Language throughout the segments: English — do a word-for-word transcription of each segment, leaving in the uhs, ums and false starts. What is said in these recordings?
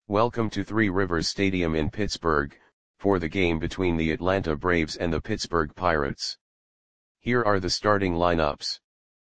Welcome to Three Rivers Stadium in Pittsburgh, for the game between the Atlanta Braves and the Pittsburgh Pirates. Here are the starting lineups.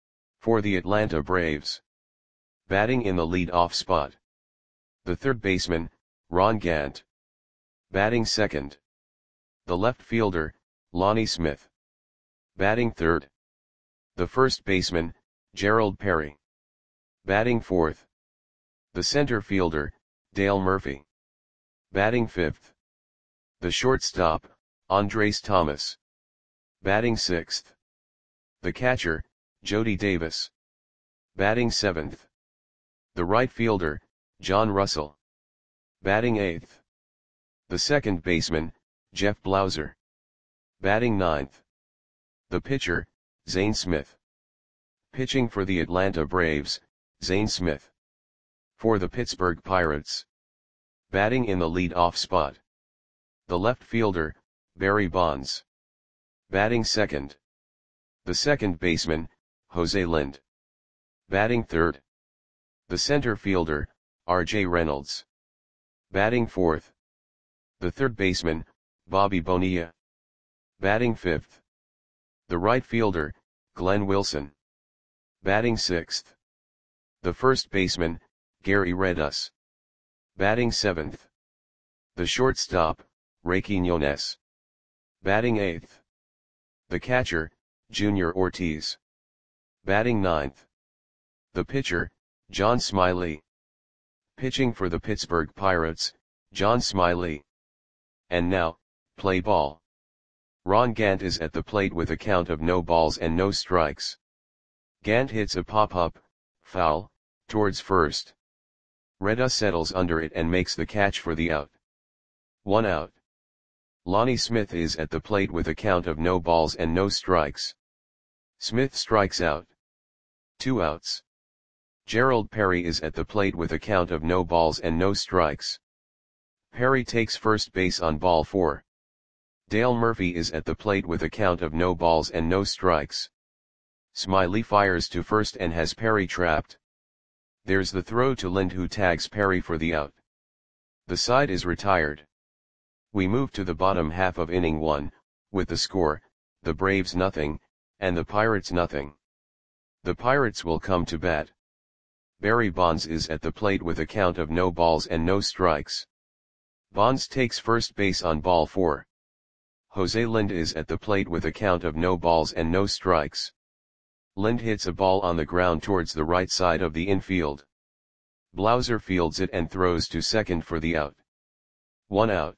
For the Atlanta Braves. Batting in the lead-off spot. The third baseman, Ron Gant. Batting second. The left fielder, Lonnie Smith. Batting third. The first baseman, Gerald Perry. Batting fourth. The center fielder, Dale Murphy. Batting fifth. The shortstop, Andres Thomas. Batting sixth. The catcher, Jody Davis. Batting seventh. The right fielder, John Russell. Batting eighth. The second baseman, Jeff Blauser. Batting ninth. The pitcher, Zane Smith. Pitching for the Atlanta Braves, Zane Smith. For the Pittsburgh Pirates. Batting in the lead-off spot. The left fielder, Barry Bonds. Batting second. The second baseman, Jose Lind. Batting third. The center fielder, R J Reynolds. Batting fourth. The third baseman, Bobby Bonilla. Batting fifth. The right fielder, Glenn Wilson. Batting sixth. The first baseman, Gary Redus. Batting seventh. The shortstop, Ray Quinones. Batting eighth. The catcher, Junior Ortiz. Batting ninth. The pitcher, John Smiley. Pitching for the Pittsburgh Pirates, John Smiley. And now, play ball. Ron Gant is at the plate with a count of no balls and no strikes. Gant hits a pop-up, foul, towards first. Redus settles under it and makes the catch for the out. One out. Lonnie Smith is at the plate with a count of no balls and no strikes. Smith strikes out. Two outs. Gerald Perry is at the plate with a count of no balls and no strikes. Perry takes first base on ball four. Dale Murphy is at the plate with a count of no balls and no strikes. Smiley fires to first and has Perry trapped. There's the throw to Lind, who tags Perry for the out. The side is retired. We move to the bottom half of inning one, with the score, the Braves nothing, and the Pirates nothing. The Pirates will come to bat. Barry Bonds is at the plate with a count of no balls and no strikes. Bonds takes first base on ball four. Jose Lind is at the plate with a count of no balls and no strikes. Lind hits a ball on the ground towards the right side of the infield. Blauser fields it and throws to second for the out. One out.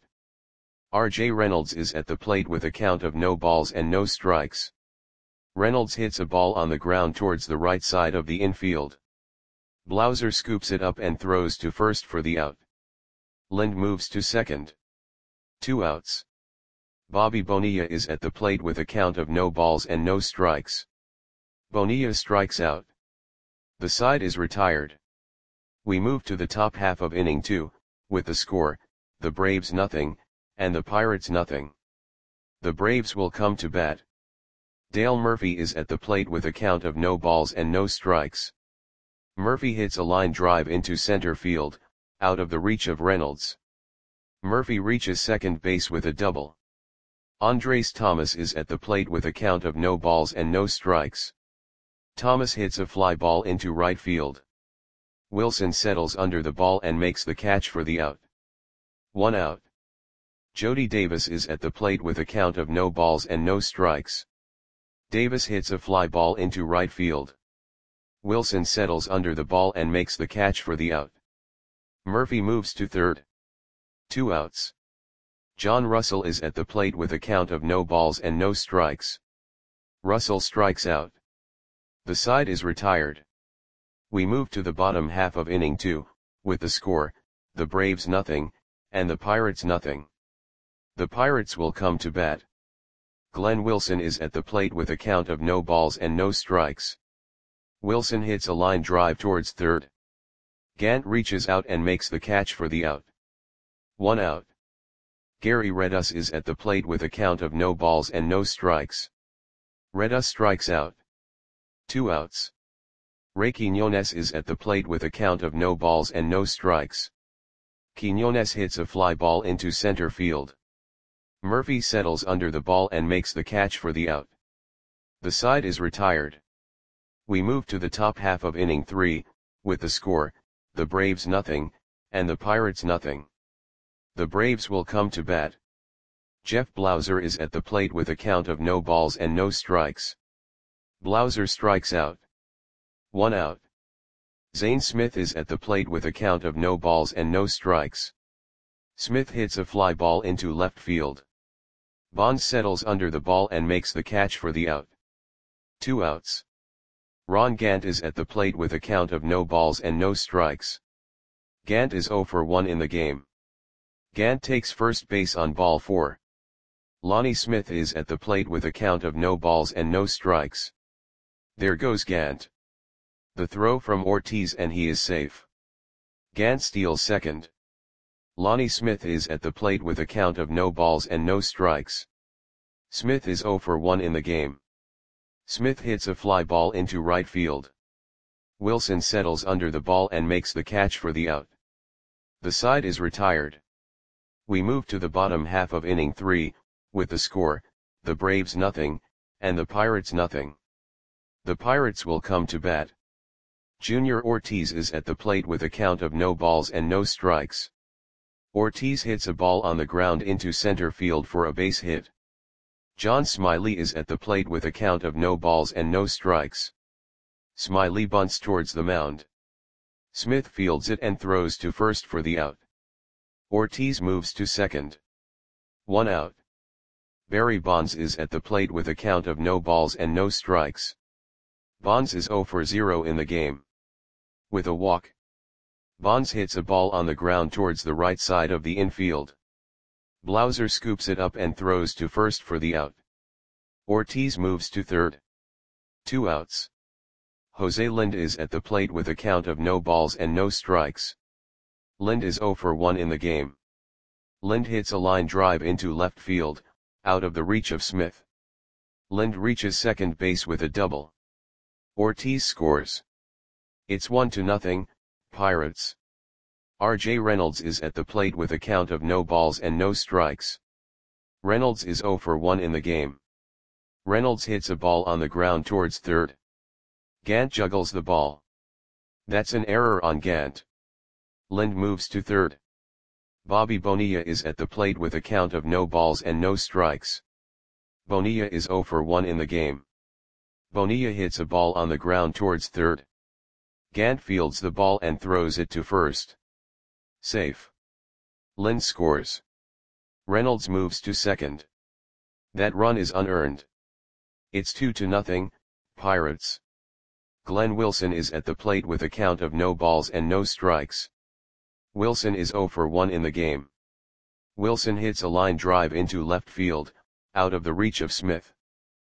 R J Reynolds is at the plate with a count of no balls and no strikes. Reynolds hits a ball on the ground towards the right side of the infield. Blauser scoops it up and throws to first for the out. Lind moves to second. Two outs. Bobby Bonilla is at the plate with a count of no balls and no strikes. Bonilla strikes out. The side is retired. We move to the top half of inning two, with the score, the Braves nothing, and the Pirates nothing. The Braves will come to bat. Dale Murphy is at the plate with a count of no balls and no strikes. Murphy hits a line drive into center field, out of the reach of Reynolds. Murphy reaches second base with a double. Andres Thomas is at the plate with a count of no balls and no strikes. Thomas hits a fly ball into right field. Wilson settles under the ball and makes the catch for the out. One out. Jody Davis is at the plate with a count of no balls and no strikes. Davis hits a fly ball into right field. Wilson settles under the ball and makes the catch for the out. Murphy moves to third. Two outs. John Russell is at the plate with a count of no balls and no strikes. Russell strikes out. The side is retired. We move to the bottom half of inning two, with the score, the Braves nothing, and the Pirates nothing. The Pirates will come to bat. Glenn Wilson is at the plate with a count of no balls and no strikes. Wilson hits a line drive towards third. Gant reaches out and makes the catch for the out. One out. Gary Redus is at the plate with a count of no balls and no strikes. Redus strikes out. Two outs. Ray Quinones is at the plate with a count of no balls and no strikes. Quinones hits a fly ball into center field. Murphy settles under the ball and makes the catch for the out. The side is retired. We move to the top half of inning three, with the score, the Braves nothing, and the Pirates nothing. The Braves will come to bat. Jeff Blauser is at the plate with a count of no balls and no strikes. Blauser strikes out. One out. Zane Smith is at the plate with a count of no balls and no strikes. Smith hits a fly ball into left field. Bonds settles under the ball and makes the catch for the out. Two outs. Ron Gant is at the plate with a count of no balls and no strikes. Gant is oh for one in the game. Gant takes first base on ball four. Lonnie Smith is at the plate with a count of no balls and no strikes. There goes Gant. The throw from Ortiz and he is safe. Gant steals second. Lonnie Smith is at the plate with a count of no balls and no strikes. Smith is oh for one in the game. Smith hits a fly ball into right field. Wilson settles under the ball and makes the catch for the out. The side is retired. We move to the bottom half of inning three, with the score, the Braves nothing, and the Pirates nothing. The Pirates will come to bat. Junior Ortiz is at the plate with a count of no balls and no strikes. Ortiz hits a ball on the ground into center field for a base hit. John Smiley is at the plate with a count of no balls and no strikes. Smiley bunts towards the mound. Smith fields it and throws to first for the out. Ortiz moves to second. One out. Barry Bonds is at the plate with a count of no balls and no strikes. Bonds is oh for zero in the game. With a walk. Bonds hits a ball on the ground towards the right side of the infield. Blauser scoops it up and throws to first for the out. Ortiz moves to third. Two outs. Jose Lind is at the plate with a count of no balls and no strikes. Lind is oh for one in the game. Lind hits a line drive into left field, out of the reach of Smith. Lind reaches second base with a double. Ortiz scores. It's one to nothing, Pirates. R J Reynolds is at the plate with a count of no balls and no strikes. Reynolds is oh for one in the game. Reynolds hits a ball on the ground towards third. Gant juggles the ball. That's an error on Gant. Lind moves to third. Bobby Bonilla is at the plate with a count of no balls and no strikes. Bonilla is oh for one in the game. Bonilla hits a ball on the ground towards third. Gant fields the ball and throws it to first. Safe. Lind scores. Reynolds moves to second. That run is unearned. It's two to nothing, Pirates. Glenn Wilson is at the plate with a count of no balls and no strikes. Wilson is oh for one in the game. Wilson hits a line drive into left field, out of the reach of Smith.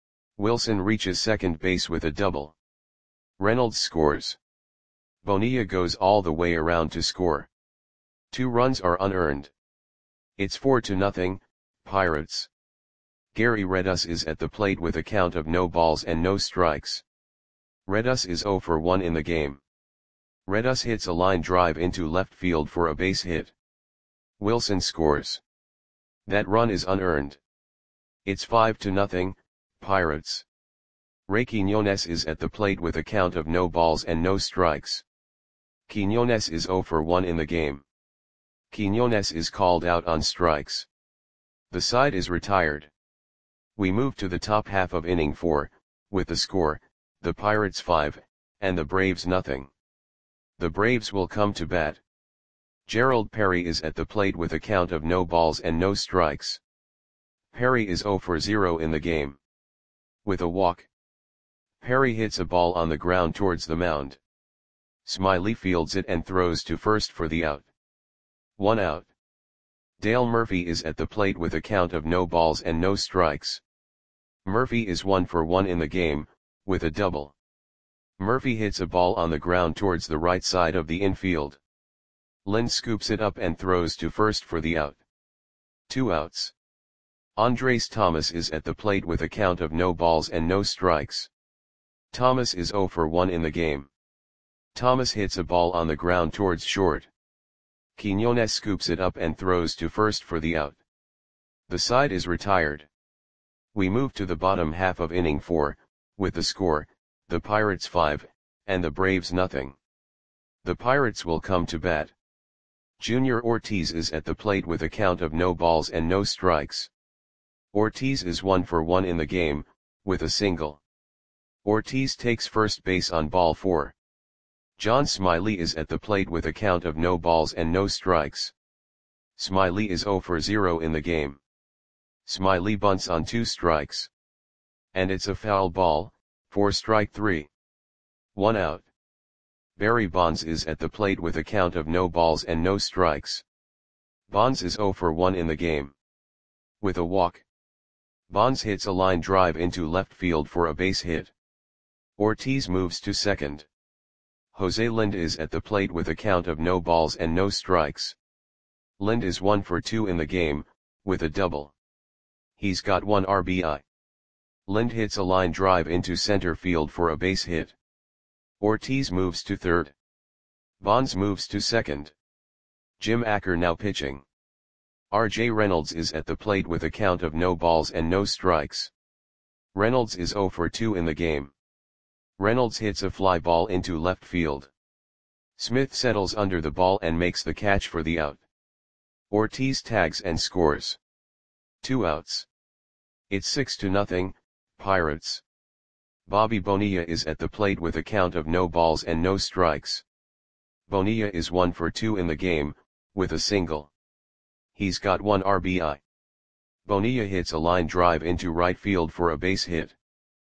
Wilson reaches second base with a double. Reynolds scores. Bonilla goes all the way around to score. Two runs are unearned. It's four to nothing, Pirates. Gary Redus is at the plate with a count of no balls and no strikes. Redus is oh for one in the game. Redus hits a line drive into left field for a base hit. Wilson scores. That run is unearned. It's five to nothing, Pirates. Ray Quinones is at the plate with a count of no balls and no strikes. Quinones is oh for one in the game. Quinones is called out on strikes. The side is retired. We move to the top half of inning four, with the score, the Pirates five, and the Braves nothing. The Braves will come to bat. Gerald Perry is at the plate with a count of no balls and no strikes. Perry is oh for zero in the game. With a walk. Perry hits a ball on the ground towards the mound. Smiley fields it and throws to first for the out. One out. Dale Murphy is at the plate with a count of no balls and no strikes. Murphy is one for one in the game, with a double. Murphy hits a ball on the ground towards the right side of the infield. Lind scoops it up and throws to first for the out. Two outs. Andres Thomas is at the plate with a count of no balls and no strikes. Thomas is oh for one in the game. Thomas hits a ball on the ground towards short. Quiñones scoops it up and throws to first for the out. The side is retired. We move to the bottom half of inning four, with the score, the Pirates five, and the Braves nothing. The Pirates will come to bat. Junior Ortiz is at the plate with a count of no balls and no strikes. Ortiz is one for one in the game, with a single. Ortiz takes first base on ball four. John Smiley is at the plate with a count of no balls and no strikes. Smiley is zero for zero in the game. Smiley bunts on two strikes. And it's a foul ball, for strike three. One out. Barry Bonds is at the plate with a count of no balls and no strikes. Bonds is zero for one in the game. With a walk. Bonds hits a line drive into left field for a base hit. Ortiz moves to second. Jose Lind is at the plate with a count of no balls and no strikes. Lind is one for two in the game, with a double. He's got one R B I. Lind hits a line drive into center field for a base hit. Ortiz moves to third. Bonds moves to second. Jim Acker now pitching. R J Reynolds is at the plate with a count of no balls and no strikes. Reynolds is zero for two in the game. Reynolds hits a fly ball into left field. Smith settles under the ball and makes the catch for the out. Ortiz tags and scores. Two outs. It's six to nothing, Pirates. Bobby Bonilla is at the plate with a count of no balls and no strikes. Bonilla is one for two in the game, with a single. He's got one R B I. Bonilla hits a line drive into right field for a base hit.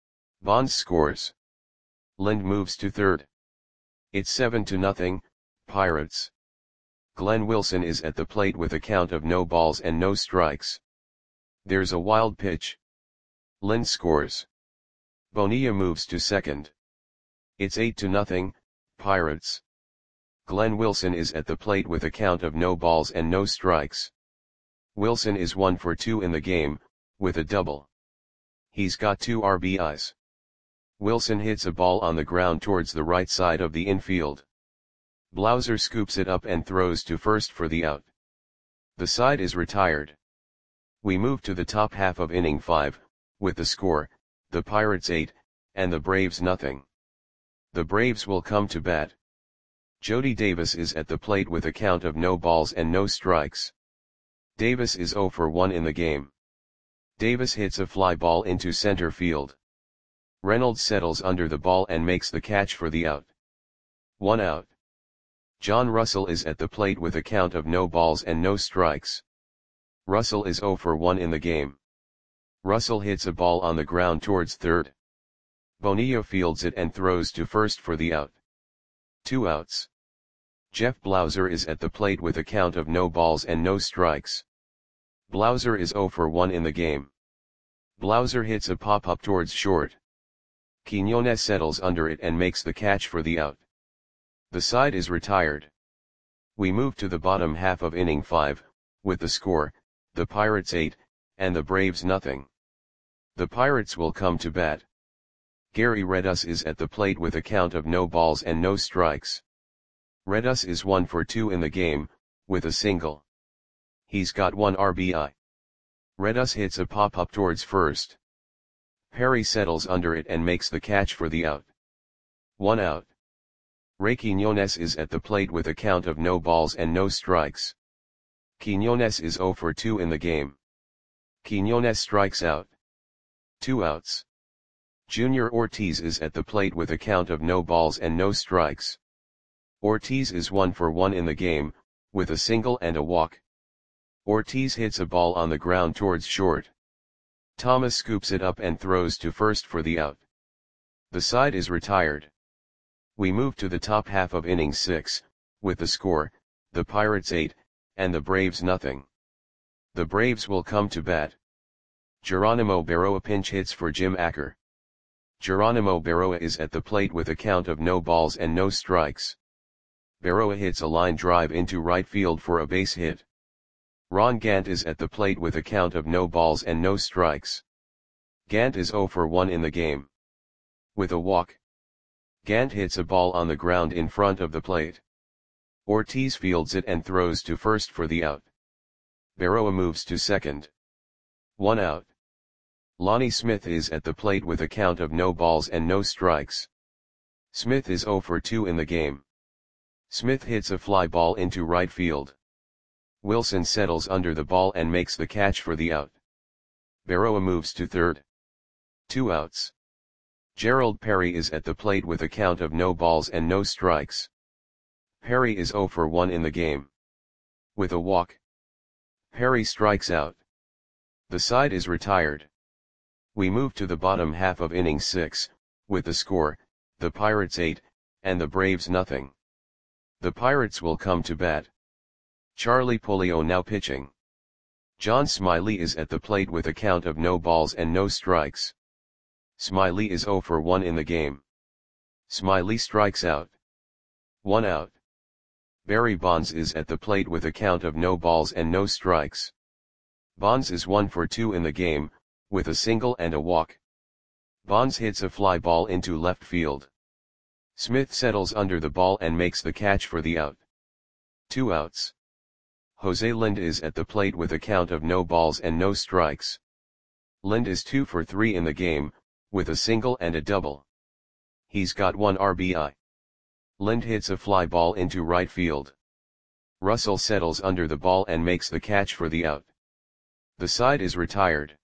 Bonds scores. Lind moves to third. It's seven to nothing, Pirates. Glenn Wilson is at the plate with a count of no balls and no strikes. There's a wild pitch. Lind scores. Bonilla moves to second. It's eight to nothing, Pirates. Glenn Wilson is at the plate with a count of no balls and no strikes. Wilson is one for two in the game, with a double. He's got two R B Is. Wilson hits a ball on the ground towards the right side of the infield. Blauser scoops it up and throws to first for the out. The side is retired. We move to the top half of inning five, with the score, the Pirates eight, and the Braves nothing. The Braves will come to bat. Jody Davis is at the plate with a count of no balls and no strikes. Davis is zero for one in the game. Davis hits a fly ball into center field. Reynolds settles under the ball and makes the catch for the out. One out. John Russell is at the plate with a count of no balls and no strikes. Russell is zero for one in the game. Russell hits a ball on the ground towards third. Bonilla fields it and throws to first for the out. Two outs. Jeff Blauser is at the plate with a count of no balls and no strikes. Blauser is zero for one in the game. Blauser hits a pop-up towards short. Quiñones settles under it and makes the catch for the out. The side is retired. We move to the bottom half of inning five, with the score, the Pirates eight, and the Braves nothing. The Pirates will come to bat. Gary Redus is at the plate with a count of no balls and no strikes. Redus is one for two in the game, with a single. He's got one R B I. Redus hits a pop-up towards first. Perry settles under it and makes the catch for the out. One out. Ray Quiñones is at the plate with a count of no balls and no strikes. Quiñones is zero for two in the game. Quiñones strikes out. Two outs. Junior Ortiz is at the plate with a count of no balls and no strikes. Ortiz is one for one in the game, with a single and a walk. Ortiz hits a ball on the ground towards short. Thomas scoops it up and throws to first for the out. The side is retired. We move to the top half of inning six, with the score, the Pirates eight, and the Braves nothing. The Braves will come to bat. Geronimo Berroa pinch hits for Jim Acker. Geronimo Berroa is at the plate with a count of no balls and no strikes. Berroa hits a line drive into right field for a base hit. Ron Gant is at the plate with a count of no balls and no strikes. Gant is zero for one in the game. With a walk. Gant hits a ball on the ground in front of the plate. Ortiz fields it and throws to first for the out. Berroa moves to second. One out. Lonnie Smith is at the plate with a count of no balls and no strikes. Smith is zero for two in the game. Smith hits a fly ball into right field. Wilson settles under the ball and makes the catch for the out. Berroa moves to third. Two outs. Gerald Perry is at the plate with a count of no balls and no strikes. Perry is zero for one in the game. With a walk, Perry strikes out. The side is retired. We move to the bottom half of inning six, with the score, the Pirates eight, and the Braves nothing. The Pirates will come to bat. Charlie Pullio now pitching. John Smiley is at the plate with a count of no balls and no strikes. Smiley is zero for one in the game. Smiley strikes out. One out. Barry Bonds is at the plate with a count of no balls and no strikes. Bonds is one for two in the game, with a single and a walk. Bonds hits a fly ball into left field. Smith settles under the ball and makes the catch for the out. Two outs. Jose Lind is at the plate with a count of no balls and no strikes. Lind is two for three in the game, with a single and a double. He's got one R B I. Lind hits a fly ball into right field. Russell settles under the ball and makes the catch for the out. The side is retired.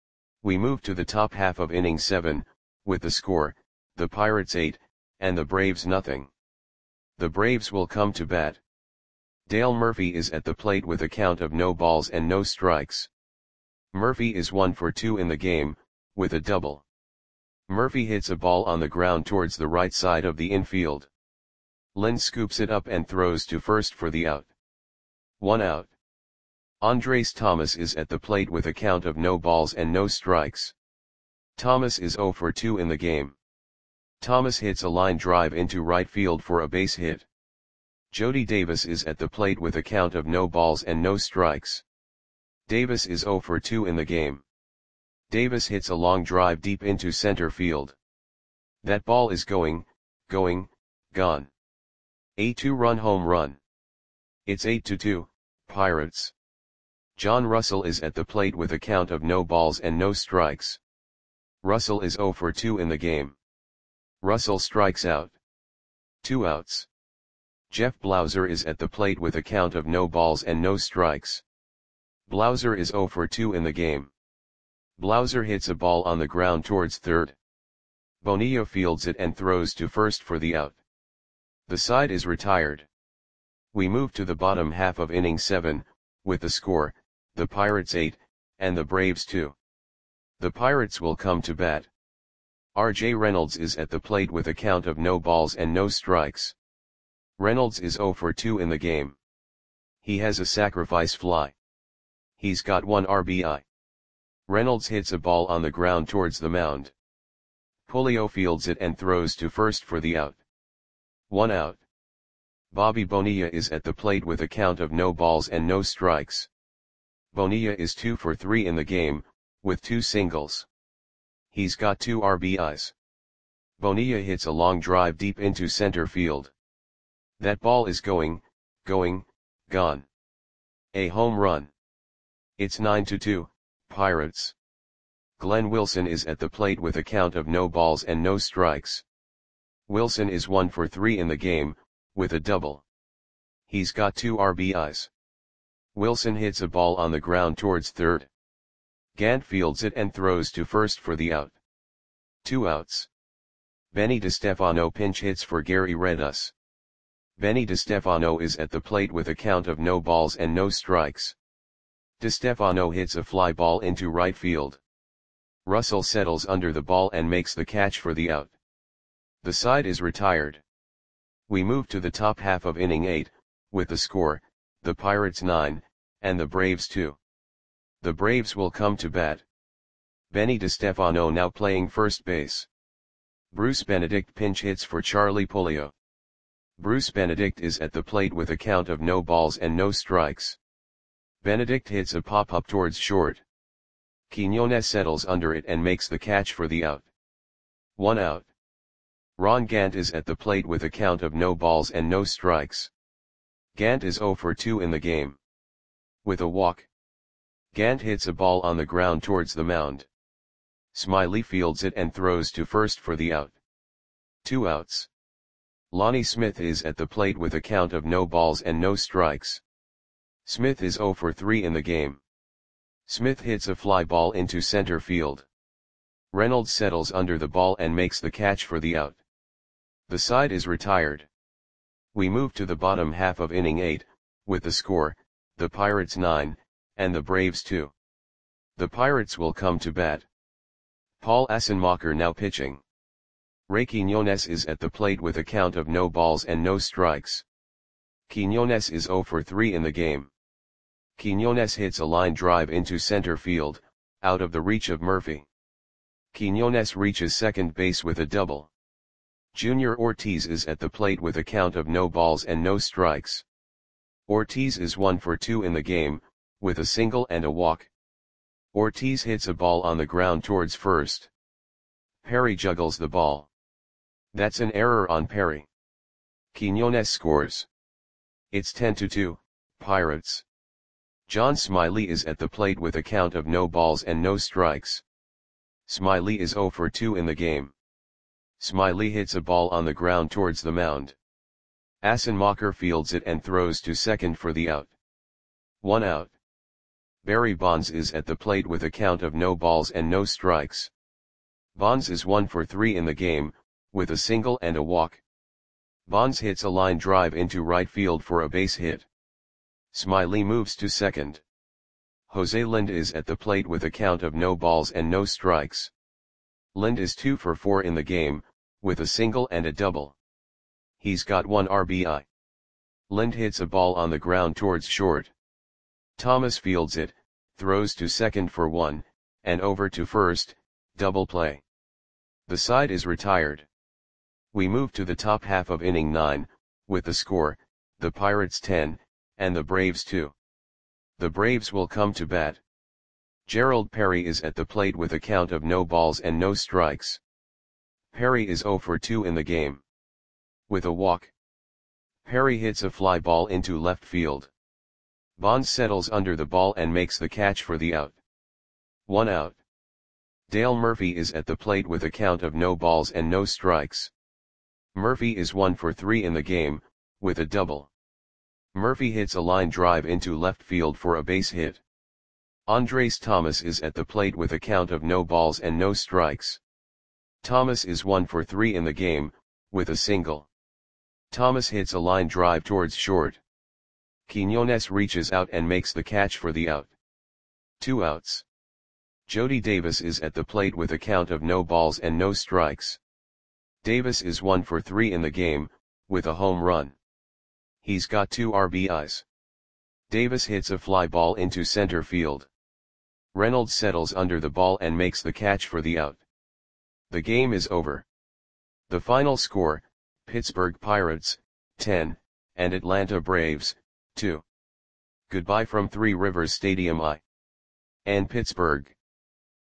We move to the top half of inning seven, with the score, the Pirates eight, and the Braves nothing. The Braves will come to bat. Dale Murphy is at the plate with a count of no balls and no strikes. Murphy is one for two in the game, with a double. Murphy hits a ball on the ground towards the right side of the infield. Lind scoops it up and throws to first for the out. One out. Andres Thomas is at the plate with a count of no balls and no strikes. Thomas is zero for two in the game. Thomas hits a line drive into right field for a base hit. Jody Davis is at the plate with a count of no balls and no strikes. Davis is zero for two in the game. Davis hits a long drive deep into center field. That ball is going, going, gone. A two-run home run. It's eight to two, Pirates. John Russell is at the plate with a count of no balls and no strikes. Russell is zero for two in the game. Russell strikes out. Two outs. Jeff Blauser is at the plate with a count of no balls and no strikes. Blauser is zero for two in the game. Blauser hits a ball on the ground towards third. Bonilla fields it and throws to first for the out. The side is retired. We move to the bottom half of inning seven, with the score, the Pirates eight, and the Braves two. The Pirates will come to bat. R J Reynolds is at the plate with a count of no balls and no strikes. Reynolds is zero for two in the game. He has a sacrifice fly. He's got one R B I. Reynolds hits a ball on the ground towards the mound. Pullio fields it and throws to first for the out. One out. Bobby Bonilla is at the plate with a count of no balls and no strikes. Bonilla is two for three in the game, with two singles. He's got two R B Is. Bonilla hits a long drive deep into center field. That ball is going, going, gone. A home run. It's nine to two, Pirates. Glenn Wilson is at the plate with a count of no balls and no strikes. Wilson is one for three in the game, with a double. He's got two R B Is. Wilson hits a ball on the ground towards third. Gant fields it and throws to first for the out. Two outs. Benny DeStefano pinch hits for Gary Redus. Benny DeStefano is at the plate with a count of no balls and no strikes. DeStefano hits a fly ball into right field. Russell settles under the ball and makes the catch for the out. The side is retired. We move to the top half of inning eight, with the score, the Pirates nine, and the Braves two. The Braves will come to bat. Benny DeStefano now playing first base. Bruce Benedict pinch hits for Charlie Pullio. Bruce Benedict is at the plate with a count of no balls and no strikes. Benedict hits a pop-up towards short. Quinones settles under it and makes the catch for the out. One out. Ron Gant is at the plate with a count of no balls and no strikes. Gant is zero for two in the game. With a walk, Gant hits a ball on the ground towards the mound. Smiley fields it and throws to first for the out. Two outs. Lonnie Smith is at the plate with a count of no balls and no strikes. Smith is zero for three in the game. Smith hits a fly ball into center field. Reynolds settles under the ball and makes the catch for the out. The side is retired. We move to the bottom half of inning eight, with the score, the Pirates nine, and the Braves two. The Pirates will come to bat. Paul Assenmacher now pitching. Ray Quiñones is at the plate with a count of no balls and no strikes. Quiñones is zero for three in the game. Quiñones hits a line drive into center field, out of the reach of Murphy. Quiñones reaches second base with a double. Junior Ortiz is at the plate with a count of no balls and no strikes. Ortiz is one for two in the game, with a single and a walk. Ortiz hits a ball on the ground towards first. Perry juggles the ball. That's an error on Perry. Quiñones scores. It's ten to two, Pirates. John Smiley is at the plate with a count of no balls and no strikes. Smiley is zero for two in the game. Smiley hits a ball on the ground towards the mound. Assenmacher fields it and throws to second for the out. One out. Barry Bonds is at the plate with a count of no balls and no strikes. Bonds is one for three in the game, with a single and a walk. Bonds hits a line drive into right field for a base hit. Smiley moves to second. Jose Lind is at the plate with a count of no balls and no strikes. Lind is two for four in the game, with a single and a double. He's got one R B I. Lind hits a ball on the ground towards short. Thomas fields it, throws to second for one, and over to first, double play. The side is retired. We move to the top half of inning nine, with the score, the Pirates ten, and the Braves two. The Braves will come to bat. Gerald Perry is at the plate with a count of no balls and no strikes. Perry is zero for two in the game. With a walk, Perry hits a fly ball into left field. Bonds settles under the ball and makes the catch for the out. One out. Dale Murphy is at the plate with a count of no balls and no strikes. Murphy is one for three in the game, with a double. Murphy hits a line drive into left field for a base hit. Andres Thomas is at the plate with a count of no balls and no strikes. Thomas is one for three in the game, with a single. Thomas hits a line drive towards short. Quiñones reaches out and makes the catch for the out. Two outs. Jody Davis is at the plate with a count of no balls and no strikes. Davis is one for three in the game, with a home run. He's got two R B Is. Davis hits a fly ball into center field. Reynolds settles under the ball and makes the catch for the out. The game is over. The final score, Pittsburgh Pirates, ten, and Atlanta Braves, two. Goodbye from Three Rivers Stadium I. and Pittsburgh.